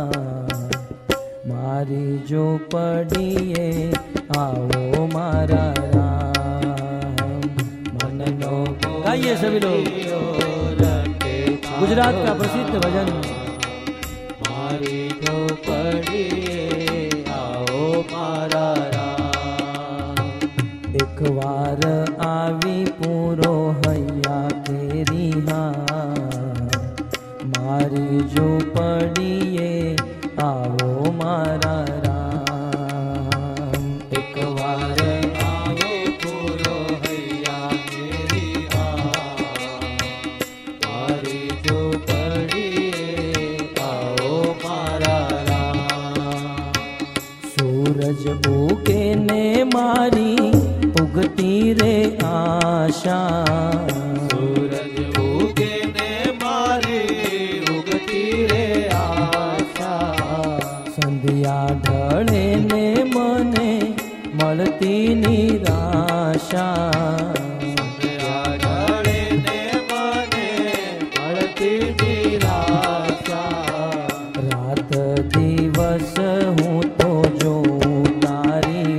मारी जो पड़िए आओ मारा राम। मन नो, गाइए सभी लोग गुजरात का प्रसिद्ध भजन, मारी जो पड़िए आओ मारा राम। एक बार आवी पूरो हैया केरी हाँ, मारी जो पड़िए आओ मारा राम। एक बार आवे पूरो हैया केरी हाँ, मारी जो पड़िए आओ मारा राम। सूरज उगे ने मारी उगती रे आशा, सूरज उगे ने मारी उगती रे आशा। संध्या ढळे ने मने मलती निराशा, संध्या ढळे ने मने मलती निराशा। रात दिवस हूँ तो जो तारी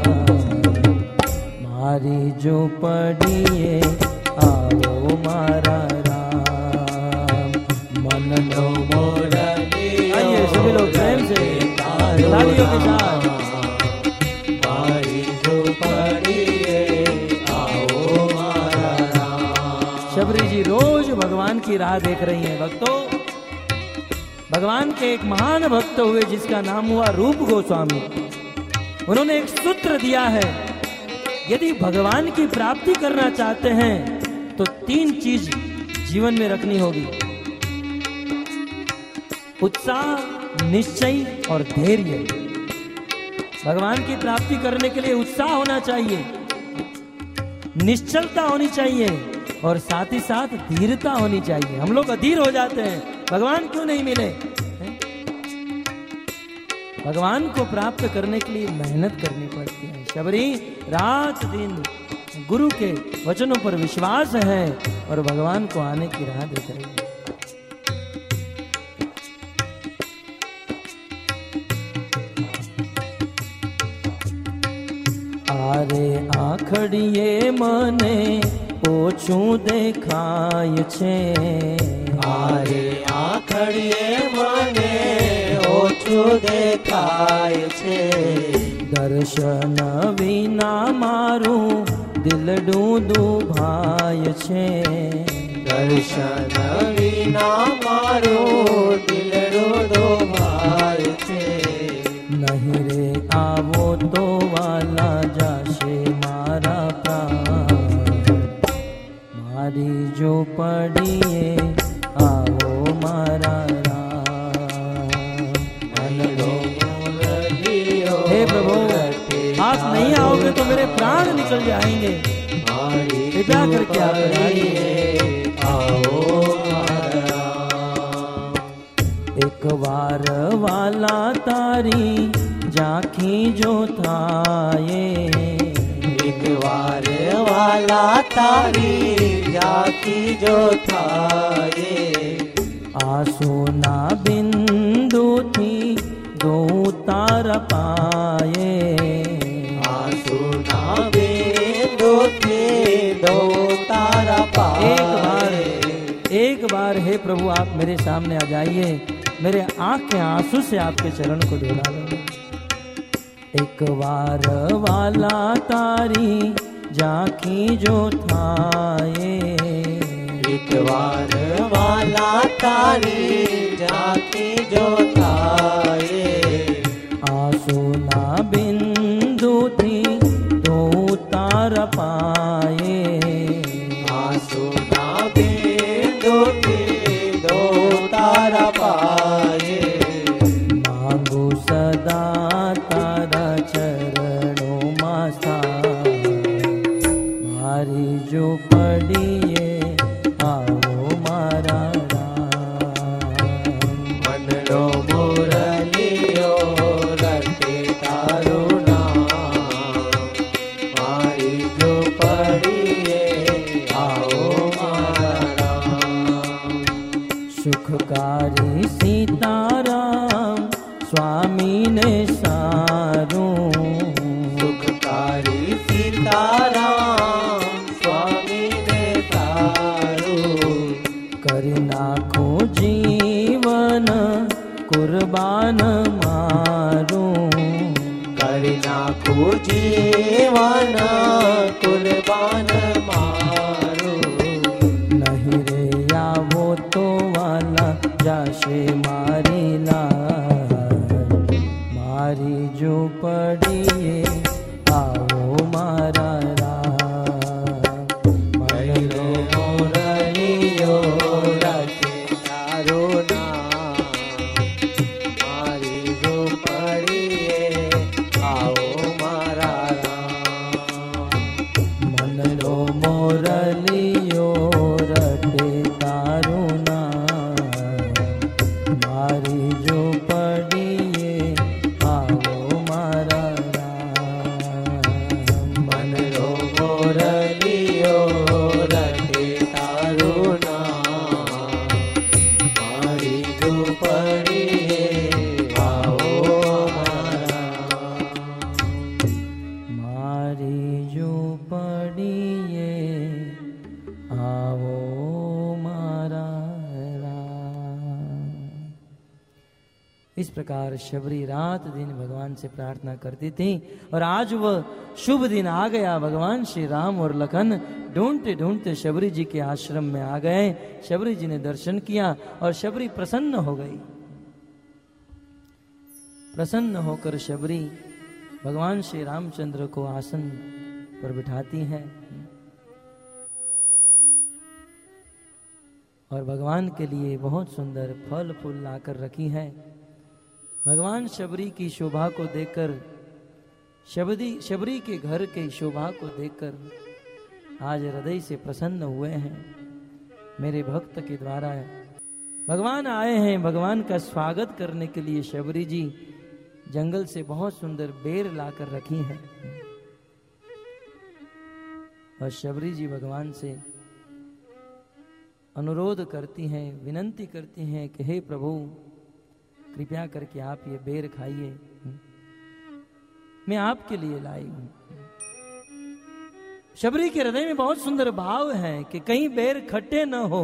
मारी जो पड़िए आओ मारा राम। मन नो मोरली, आइए सभी लोग प्रेम से तालियों के साथ, मारी जो पड़िए आओ मारा राम। शबरी जी रोज भगवान की राह देख रही हैं। भक्तों, भगवान के एक महान भक्त हुए जिसका नाम हुआ रूप गोस्वामी। उन्होंने एक सूत्र दिया है, यदि भगवान की प्राप्ति करना चाहते हैं तो तीन चीज जीवन में रखनी होगी। उत्साह, निश्चय और धैर्य। भगवान की प्राप्ति करने के लिए उत्साह होना चाहिए, निश्चलता होनी चाहिए और साथ ही साथ धीरता होनी चाहिए। हम लोग अधीर हो जाते हैं, भगवान क्यों नहीं मिले? भगवान को प्राप्त करने के लिए मेहनत करनी पड़ती है। शबरी रात दिन गुरु के वचनों पर विश्वास है और भगवान को आने की राह देख रही है। आरे आखड़िए मने ओछું દેખાય છે, આરે આખડીએ મને ઓછું દેખાય છે, દર્શન વિના મારું દિલડું દુભાય છે, દર્શન વિના મારું દિલડું દુભાય છે, નહીં રે આવો તો વાલા જાશે મારા પ્રાણ, મારી જો પડીએ આવો મારા રામ। हे प्रभु, आप नहीं आओगे तो मेरे प्राण निकल जाएंगे, कृपया करके आप आइए। एक बार वाला तारी जाखी जो थाये, एक बार वाला तारी जाखी जो थाये, आंसू बिंदु थी दो तार पाए, आंसू बिंदु थी दो तार पाए। एक बार एक बार हे प्रभु आप मेरे सामने आ जाइए, मेरे आंख के आंसू से आपके चरण को धुला लो। एक बार वाला तारी जाखी जो थाये, एक बार वाला तारी जाखी जो थाये, आंसू ना बिंदु थी दो तार पाए, आंसू ना बिंदु थी दो तार पाए, मांगू सदा तारा चरणों में स्थान, मारी जो पड़िए आओ मारा राम। मनडो मुरलियो रटे तारो नाम, मारी जो पड़िए आओ मारा राम। सुखकारी सीताराम स्वामी ने सारूं, सुखकारी सीताराम स्वामी ने तारू, कर नाखो जीवन कुर्बान मारूं, कर नाखो जीवन कुर्बान मारू, नहीं रे आवो तो वाला जाशे मारी लाज, मारी जो पड़िए आओ मारा राम। मयूरो मोरलियो रटे तारो नाम, मारी जो पड़िए आओ मारा राम। मनरो मोरलियो रटे तारो नाम, मारी जो पड़िए आओ मारा राम। मनरो मोरलियो रटे तारो नाम, मारी जो पड़िए आओ मारा राम। मारी जो पड़िए आओ मारा राम। इस प्रकार शबरी रात दिन भगवान से प्रार्थना करती थी और आज वह शुभ दिन आ गया। भगवान श्री राम और लखन ढूंढते ढूंढते शबरी जी के आश्रम में आ गए। शबरी जी ने दर्शन किया और शबरी प्रसन्न हो गई। प्रसन्न होकर शबरी भगवान श्री रामचंद्र को आसन पर बिठाती है। और भगवान के लिए बहुत सुंदर फल फूल लाकर रखी है। भगवान शबरी की शोभा को देखकर, शबरी शबरी के घर के शोभा को देखकर आज हृदय से प्रसन्न हुए हैं। मेरे भक्त के द्वारा भगवान आए हैं। भगवान का स्वागत करने के लिए शबरी जी जंगल से बहुत सुंदर बेर लाकर रखी हैं। और शबरी जी भगवान से अनुरोध करती हैं, विनंती करती हैं कि हे प्रभु, कृपया करके आप ये बेर खाइए, मैं आपके लिए लाई हूं। शबरी के हृदय में बहुत सुंदर भाव है कि कहीं बेर खट्टे न हो,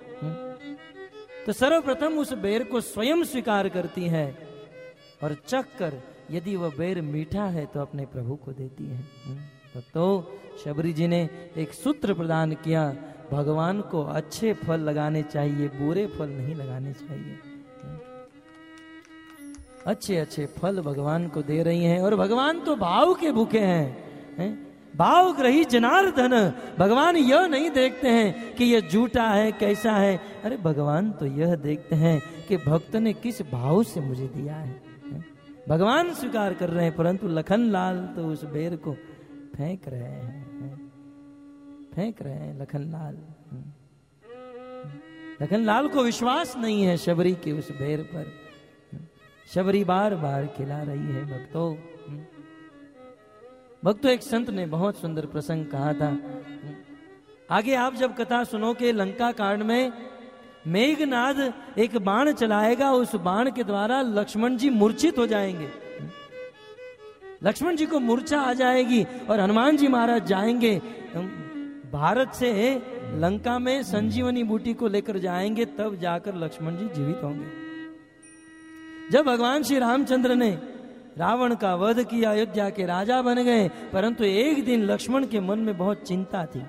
तो सर्वप्रथम उस बेर को स्वयं स्वीकार करती है और चख कर यदि वह बेर मीठा है तो अपने प्रभु को देती है। तो, तो शबरी जी ने एक सूत्र प्रदान किया, भगवान को अच्छे फल लगाने चाहिए, बुरे फल नहीं लगाने चाहिए। अच्छे अच्छे फल भगवान को दे रही हैं और भगवान तो भाव के भूखे हैं, हैं? भाव ग्रही जनार्दन। भगवान यह नहीं देखते हैं कि यह झूठा है कैसा है, अरे भगवान तो यह देखते हैं कि भक्त ने किस भाव से मुझे दिया है, हैं? भगवान स्वीकार कर रहे हैं, परंतु लखन लाल तो उस बेर को फेंक रहे हैं, फेंक रहे हैं लखन लाल। लखन लाल को विश्वास नहीं है शबरी के उस बेर पर। शबरी बार बार खिला रही है भक्तों। भक्तों, एक संत ने बहुत सुंदर प्रसंग कहा था। आगे आप जब कथा सुनो के लंका कांड में मेघनाद एक बाण चलाएगा, उस बाण के द्वारा लक्ष्मण जी मूर्छित हो जाएंगे। लक्ष्मण जी को मूर्छा आ जाएगी और हनुमान जी महाराज जाएंगे भारत से लंका में संजीवनी बूटी को लेकर जाएंगे, तब जाकर लक्ष्मण जी जीवित होंगे। जब भगवान श्री रामचंद्र ने रावण का वध किया, अयोध्या के राजा बन गए, परंतु एक दिन लक्ष्मण के मन में बहुत चिंता थी।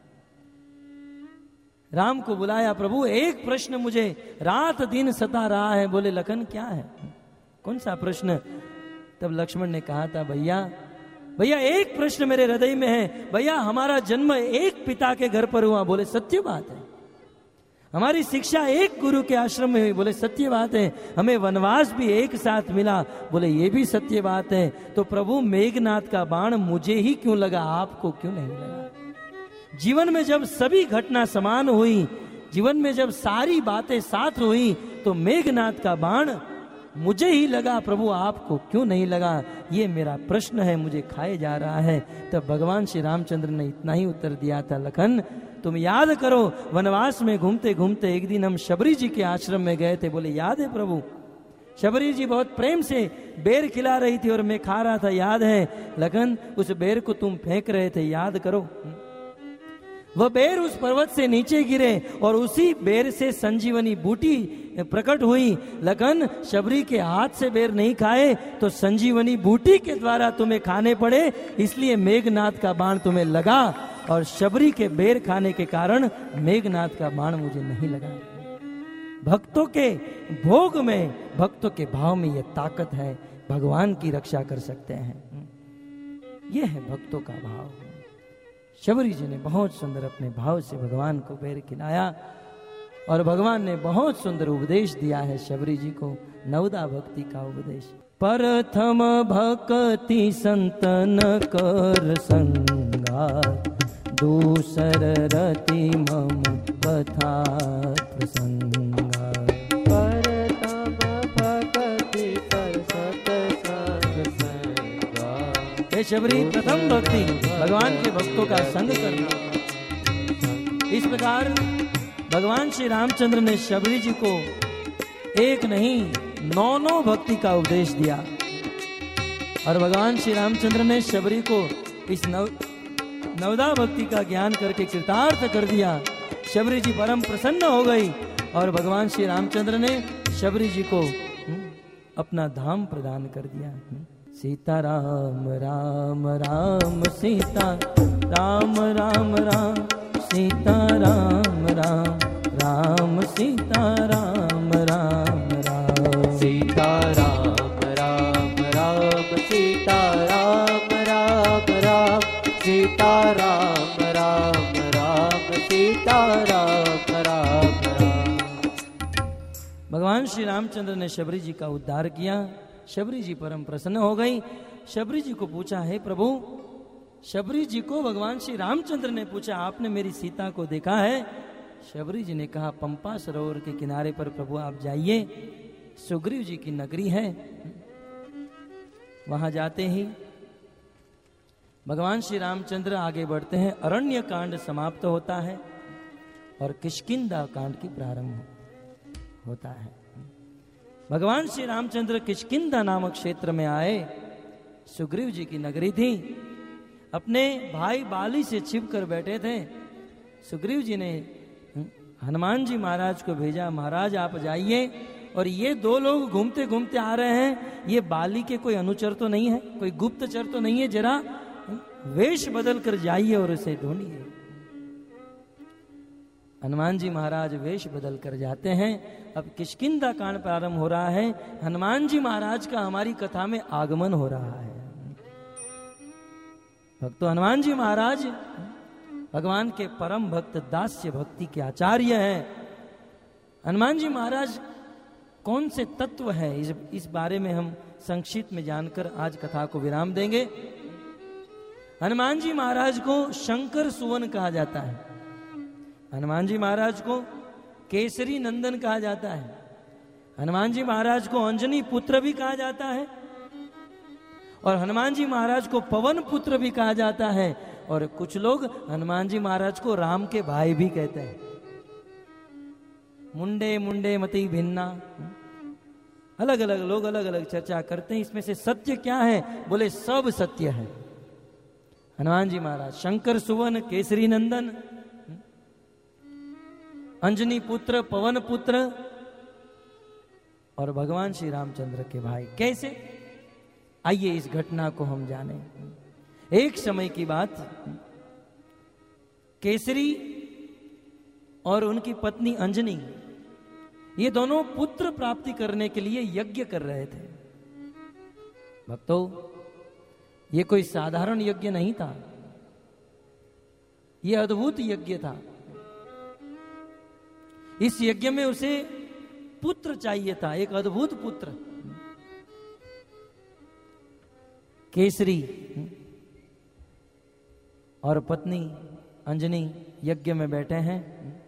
राम को बुलाया, प्रभु एक प्रश्न मुझे रात दिन सता रहा है। बोले लखन क्या है, कौन सा प्रश्न? तब लक्ष्मण ने कहा था, भैया भैया एक प्रश्न मेरे हृदय में है, भैया हमारा जन्म एक पिता के घर पर हुआ। बोले सत्य बात है। हमारी शिक्षा एक गुरु के आश्रम में हुई। बोले सत्य बात है। हमें वनवास भी एक साथ मिला। बोले ये भी सत्य बात है। तो प्रभु मेघनाथ का बाण मुझे ही क्यों लगा, आपको क्यों नहीं लगा? जीवन में जब सभी घटना समान हुई, जीवन में जब सारी बातें साथ हुई, तो मेघनाथ का बाण मुझे ही लगा, प्रभु आपको क्यों नहीं लगा? ये मेरा प्रश्न है, मुझे खाए जा रहा है। तब भगवान श्री रामचंद्र ने इतना ही उत्तर दिया था, लखन तुम याद करो, वनवास में घूमते घूमते एक दिन हम शबरी जी के आश्रम में गए थे। बोले याद है प्रभु, शबरी जी बहुत प्रेम से बेर खिला रही थी और मैं खा रहा था, याद है लखन? उस बेर को तुम फेंक रहे थे, याद करो। वह बेर उस पर्वत से नीचे गिरे और उसी बेर से संजीवनी बूटी प्रकट हुई। लखन, शबरी के हाथ से बेर नहीं खाए तो संजीवनी बूटी के द्वारा तुम्हें खाने पड़े, इसलिए मेघनाथ का बाण तुम्हें लगा, और शबरी के बेर खाने के कारण मेघनाथ का बाण मुझे नहीं लगा। भक्तों के भोग में, भक्तों के भाव में यह ताकत है, भगवान की रक्षा कर सकते हैं। यह है भक्तों का भाव। शबरी जी ने बहुत सुंदर अपने भाव से भगवान को बेर खिलाया और भगवान ने बहुत सुंदर उपदेश दिया है शबरी जी को, नवदा भक्ति का उपदेश। प्रथम भक्ति संतन कर संगा, दूसर रति मम कथा प्रसंगा। परतम भक्ति कर सतसंग संगा। हे शबरी, प्रथम भक्ति भगवान के भक्तों का संग करना। इस प्रकार भगवान श्री रामचंद्र ने शबरी जी को एक नहीं नौ नौ भक्ति का उपदेश दिया, और भगवान श्री रामचंद्र ने शबरी को इस नव नवदा भक्ति का ज्ञान करके कृतार्थ कर दिया। शबरी जी परम प्रसन्न हो गई और भगवान श्री रामचंद्र ने शबरी जी को अपना धाम प्रदान कर दिया। सीता राम राम राम सीता राम राम राम सीता राम राम राम सीता राम राम राम सीता राम राम राम सीता राम राम राम सीता राम राम राम सीता राम राम राम रामचंद्र ने शबरी जी का उद्धार किया। शबरी जी परम प्रसन्न हो गई। शबरी जी को पूछा, हे प्रभु, शबरी जी को भगवान श्री रामचंद्र ने पूछा, आपने मेरी सीता को देखा है? शबरी जी ने कहा, पंपा सरोवर के किनारे पर प्रभु आप जाइए, सुग्रीव जी की नगरी है। वहां जाते ही भगवान श्री रामचंद्र आगे बढ़ते हैं। अरण्य कांड समाप्त होता है और किष्किंधा कांड की प्रारंभ होता है। भगवान श्री रामचंद्र किष्किंधा नामक क्षेत्र में आए। सुग्रीव जी की नगरी थी। अपने भाई बाली से छिप कर बैठे थे। सुग्रीव जी ने हनुमान जी महाराज को भेजा, महाराज आप जाइए, और ये दो लोग घूमते घूमते आ रहे हैं, ये बाली के कोई अनुचर तो नहीं है, कोई गुप्तचर तो नहीं है, जरा वेश बदल कर जाइए और उसे ढूंढिए। हनुमान जी महाराज वेश बदल कर जाते हैं। अब किष्किंधा कांड प्रारंभ हो रहा है। हनुमान जी महाराज का हमारी कथा में आगमन हो रहा है। भक्तों, हनुमान जी महाराज भगवान के परम भक्त, दास्य भक्ति के आचार्य हैं। हनुमान जी महाराज कौन से तत्व है, इस, इस बारे में हम संक्षिप्त में जानकर आज कथा को विराम देंगे। हनुमान जी महाराज को शंकर सुवन कहा जाता है। हनुमान जी महाराज को केसरी नंदन कहा जाता है। हनुमान जी महाराज को अंजनी पुत्र भी कहा जाता है, और हनुमान जी महाराज को पवन पुत्र भी कहा जाता है, और कुछ लोग हनुमान जी महाराज को राम के भाई भी कहते हैं। मुंडे मुंडे मति भिन्ना, अलग अलग लोग अलग अलग चर्चा करते हैं। इसमें से सत्य क्या है? बोले सब सत्य है। हनुमान जी महाराज शंकर सुवन, केसरी नंदन, अंजनी पुत्र, पवन पुत्र, और भगवान श्री रामचंद्र के भाई। कैसे? आइए इस घटना को हम जाने। एक समय की बात, केसरी और उनकी पत्नी अंजनी, ये दोनों पुत्र प्राप्ति करने के लिए यज्ञ कर रहे थे। भक्तों, ये कोई साधारण यज्ञ नहीं था, ये अद्भुत यज्ञ था। इस यज्ञ में उसे पुत्र चाहिए था, एक अद्भुत पुत्र। केसरी और पत्नी अंजनी यज्ञ में बैठे हैं,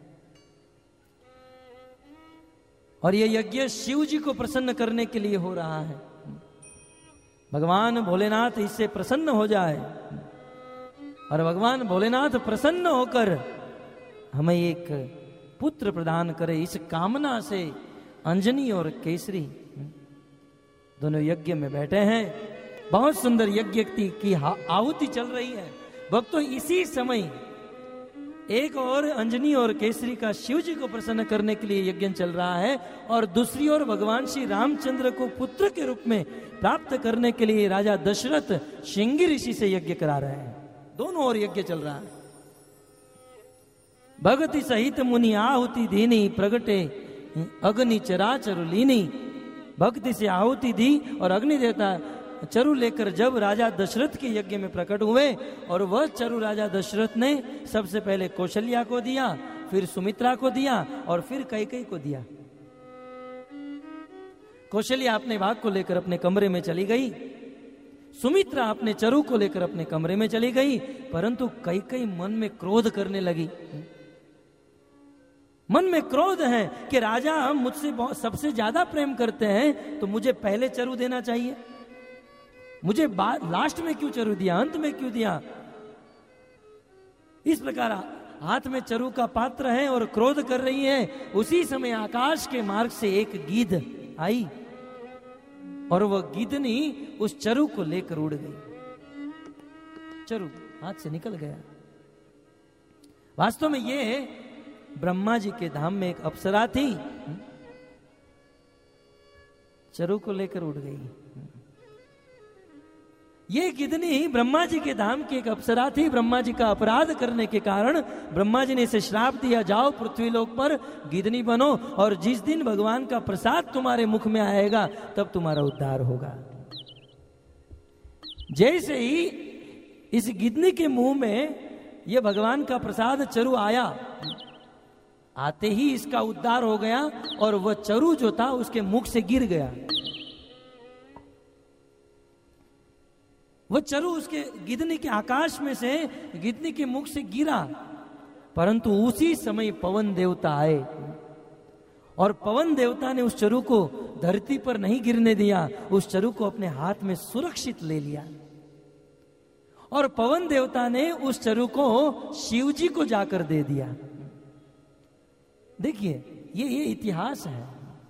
और यह यज्ञ शिव जी को प्रसन्न करने के लिए हो रहा है। भगवान भोलेनाथ इससे प्रसन्न हो जाए, और भगवान भोलेनाथ प्रसन्न होकर हमें एक पुत्र प्रदान करे, इस कामना से अंजनी और केसरी दोनों यज्ञ में बैठे हैं। बहुत सुंदर यज्ञ की आहुति चल रही है। भक्तों, इसी समय एक और अंजनी और केसरी का शिव जी को प्रसन्न करने के लिए यज्ञ चल रहा है, और दूसरी ओर भगवान श्री रामचंद्र को पुत्र के रूप में प्राप्त करने के लिए राजा दशरथ श्रृंगी ऋषि से यज्ञ करा रहे हैं। दोनों ओर यज्ञ चल रहा है। भगति सहित मुनि आहुति दीनी, प्रगटे अग्नि चराचरु लीनी। भक्ति से आहुति दी और अग्नि देवता चरु लेकर जब राजा दशरथ के यज्ञ में प्रकट हुए, और वह चरु राजा दशरथ ने सबसे पहले कौशल्या को दिया, फिर सुमित्रा को दिया, और फिर कैकेयी को दिया। कौशल्या अपने भाग को लेकर अपने कमरे में चली गई, सुमित्रा अपने चरु को लेकर अपने कमरे में चली गई, परंतु कैकेयी मन में क्रोध करने लगी। मन में क्रोध है कि राजा मुझसे सबसे ज्यादा प्रेम करते हैं, तो मुझे पहले चरु देना चाहिए, मुझे लास्ट में क्यों चरु दिया, अंत में क्यों दिया। इस प्रकार हाथ में चरु का पात्र है और क्रोध कर रही है। उसी समय आकाश के मार्ग से एक गिद्ध आई, और वह गिद्धनी उस चरु को लेकर उड़ गई। चरु हाथ से निकल गया। वास्तव में ये ब्रह्मा जी के धाम में एक अप्सरा थी, चरु को लेकर उड़ गई। ये गिद्धनी ब्रह्मा जी के धाम की एक अप्सरा थी। ब्रह्मा जी का अपराध करने के कारण ब्रह्मा जी ने इसे श्राप दिया, जाओ पृथ्वी लोक पर गिद्धनी बनो, और जिस दिन भगवान का प्रसाद तुम्हारे मुख में आएगा तब तुम्हारा उद्धार होगा। जैसे ही इस गिद्धनी के मुंह में ये भगवान का प्रसाद चरु आया, आते ही इसका उद्धार हो गया और वह चरु जो था उसके मुख से गिर गया। वह चरु उसके गिदनी के आकाश में से गिदनी के मुख से गिरा, परंतु उसी समय पवन देवता आए और पवन देवता ने उस चरु को धरती पर नहीं गिरने दिया, उस चरु को अपने हाथ में सुरक्षित ले लिया और पवन देवता ने उस चरु को शिव जी को जाकर दे दिया। देखिए ये ये इतिहास है।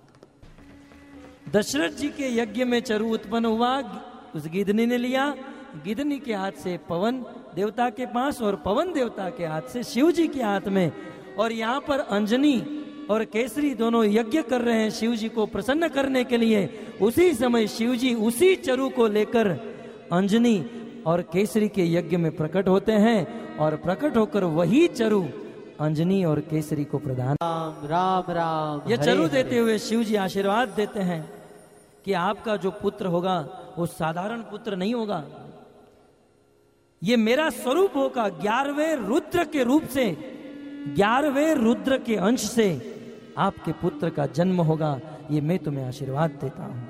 दशरथ जी के यज्ञ में चरु उत्पन्न हुआ, उस गिदनी ने लिया, गिदनी के हाथ से पवन देवता के पास और पवन देवता के हाथ से शिव जी के हाथ में, और यहाँ पर अंजनी और केसरी दोनों यज्ञ कर रहे हैं शिव जी को प्रसन्न करने के लिए। उसी समय शिव जी उसी चरु को लेकर अंजनी और केसरी के यज्ञ में प्रकट होते हैं और प्रकट होकर वही चरु अंजनी और केसरी को प्रदान। राम राम राम। ये हरे चरु हरे। देते हुए शिव जी आशीर्वाद देते हैं कि आपका जो पुत्र होगा वो साधारण पुत्र नहीं होगा, ये मेरा स्वरूप होगा। ग्यारहवें रुद्र के रूप से, ग्यारहवें रुद्र के अंश से आपके पुत्र का जन्म होगा, ये मैं तुम्हें आशीर्वाद देता हूं।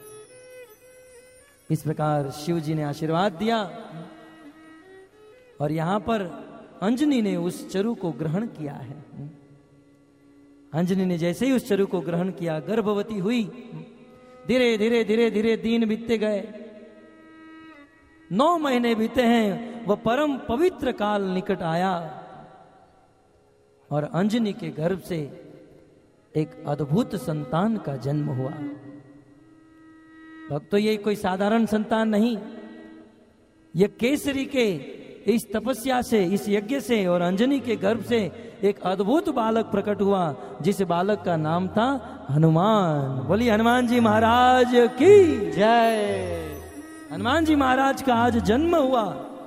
इस प्रकार शिव जी ने आशीर्वाद दिया और यहां पर अंजनी ने उस चरु को ग्रहण किया है। अंजनी ने जैसे ही उस चरु को ग्रहण किया, गर्भवती हुई। धीरे धीरे धीरे धीरे दिन बीतते गए, नौ महीने बीते हैं, वह परम पवित्र काल निकट आया और अंजनी के गर्भ से एक अद्भुत संतान का जन्म हुआ। भक्तों, ये कोई साधारण संतान नहीं, यह केसरी के इस तपस्या से, इस यज्ञ से और अंजनी के गर्भ से एक अद्भुत बालक प्रकट हुआ, जिस बालक का नाम था हनुमान। बोलिए हनुमान जी महाराज की जय। हनुमान जी महाराज का आज जन्म हुआ।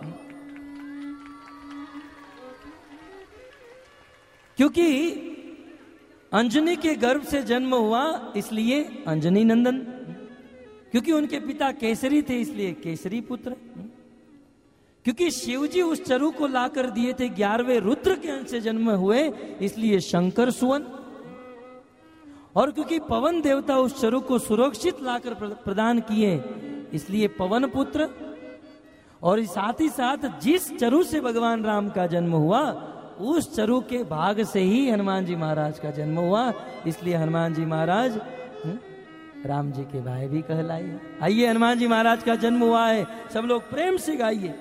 क्योंकि अंजनी के गर्भ से जन्म हुआ इसलिए अंजनी नंदन, क्योंकि उनके पिता केसरी थे इसलिए केसरी पुत्र, क्योंकि शिव जी उस चरु को लाकर दिए थे, ग्यारहवें रुद्र के अंश से जन्म हुए इसलिए शंकर सुवन, और क्योंकि पवन देवता उस चरु को सुरक्षित लाकर प्रदान किए इसलिए पवन पुत्र, और साथ ही साथ जिस चरु से भगवान राम का जन्म हुआ उस चरु के भाग से ही हनुमान जी महाराज का जन्म हुआ, इसलिए हनुमान जी महाराज राम जी के भाई भी कहलाए। आइए, हनुमान जी महाराज का जन्म हुआ है, सब लोग प्रेम से गाइए।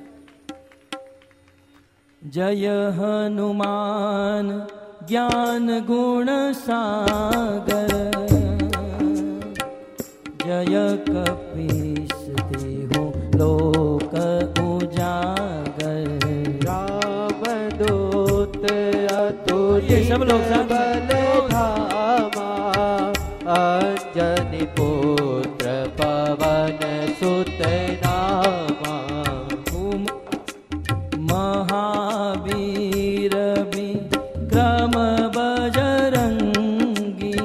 जय हनुमान ज्ञान गुण सागर, जय कपीस देहु लोक उजागर। राम दूत अतुलित ये सब लोग साथ बल धामा, अंजनी पुत्र पवन सुत नामा। महावीर विक्रम बजरंगी,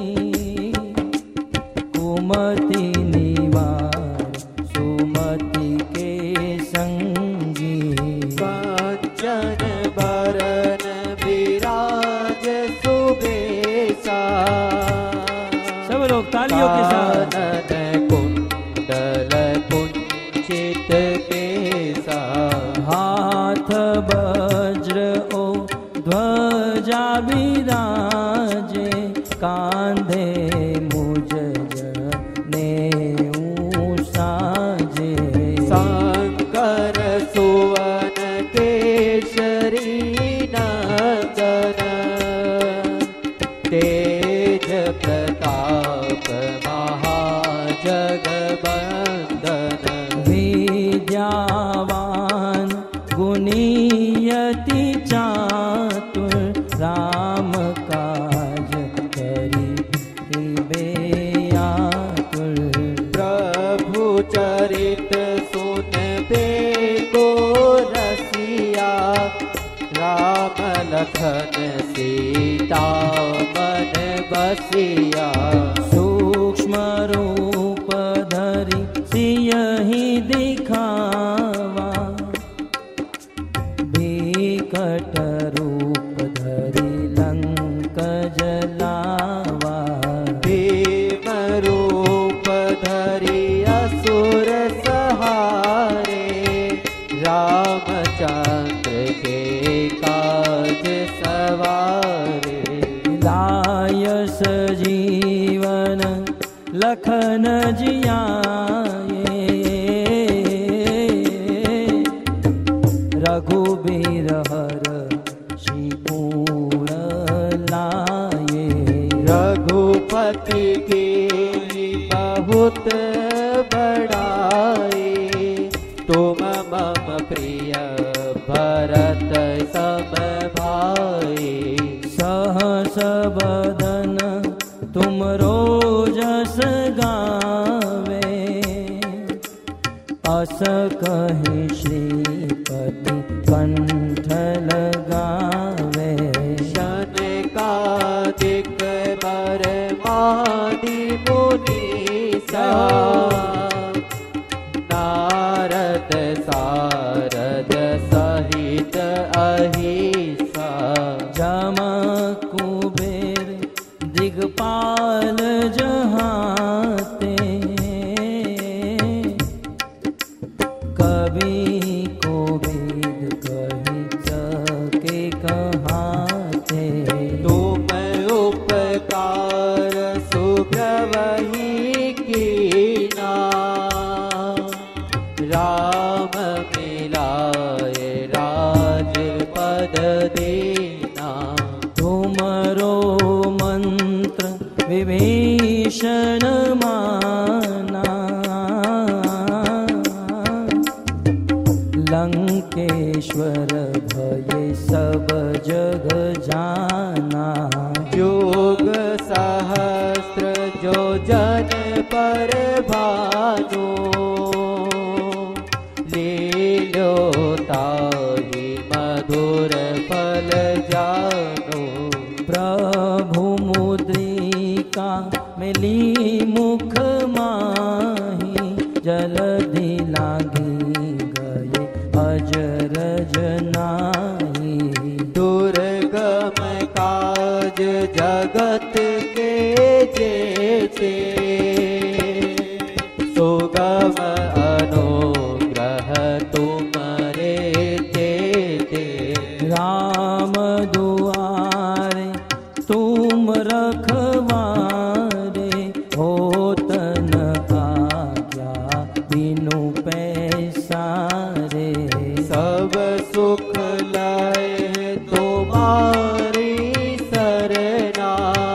कुमति निवार सुमति के संगी। कंचन बरन विराज सुबेसा, सब लोग तालियों के साथ। कानन कुंडल कुंचित केसा, हाथ वज्र ओ ध्वजा विराजे, कांधे मुझ जनेऊ साजे। शंकर सुवन केशरी नंदन, तेज प्रताप महाजगबंदन। विद्यावान गुणियति चातुर, राम काज करिबे आतुर। प्रभु चरित सुनबे को रसिया, राम लखन सीता मन बसिया। सूक्ष्म रूप धरि सियहि दिखावा, बिकट रूप धरि लंक लखन जियाए, रघुबीर हर श्रीपुर लाए। रघुपति की बहुत बड़ाई, तुम मम प्रिय भरत सम भाई। सहस बदन तुम रोजस गावे, अस कहि श्रीपति कंठ लगावे। शनकादिक बरमादि मुनीसा, नारद सारद सहित अहिसा। जम कुबेर दिगपाल जहाते, कवि कोविद कहि सके कहाते। तुम उपकार सुग्रवहि कीना, राम मिलाए राजपद देना। तुमरो मंत्र विभीषण माना, लंकेश्वर भय सब जग जाना। योग सहस्त्र जो जन पर भानु, लीलो ताहि मधुर फल जानो। प्रभु मुद्रिका मिली मुख माही, जलधि लागी गए अजरज नाही। दुर्गम काज जगत के जेते, सुगम अनुग्रह तुमरे तेते। राम दुआरे तुम रखवारे, होत न आज्ञा बिनु पैसारे। सब सुख लाए तुम्हारी सरना,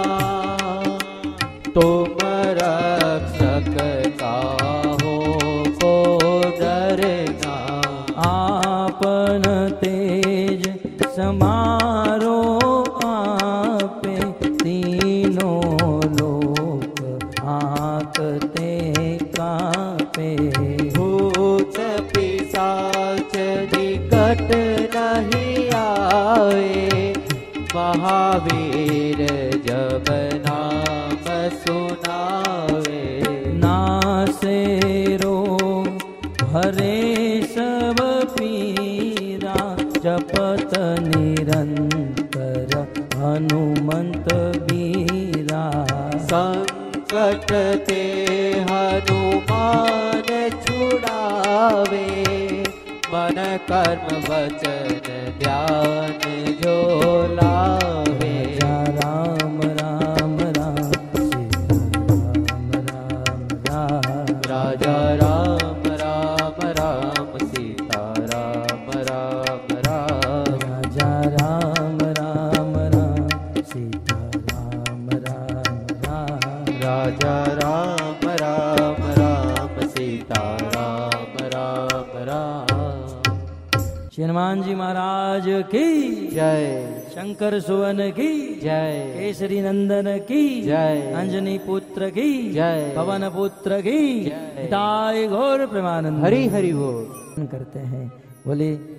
तुम रक्षक काहो को डरना। आपन तेज समारो आपे, तीनों लोक आंकते कापे। भूत पिशाच निकट नहीं आए, महावीर जब नाम सुनावे। नासे रोग हरे सब पीरा, जपत निरंतर हनुमंत बीरा। संकट ते हनुमान छुड़ावे, मन कर्म वचन ध्यान जो लावे। राम राम राम सीता राम राम राम। राजा राम राम राम सीता राम राम राम। राजा राम राम राम सीता राम राम राम। राजा राम राम राम सीता राम राम राम। श्री हनुमान जी महाराज की जय। शंकर सुवन की जय। केसरी नंदन की जय। अंजनी पुत्र की जय। पवन पुत्र की जय। हिताय घोर प्रेमानंद। हरि हरि बोल करते हैं। बोले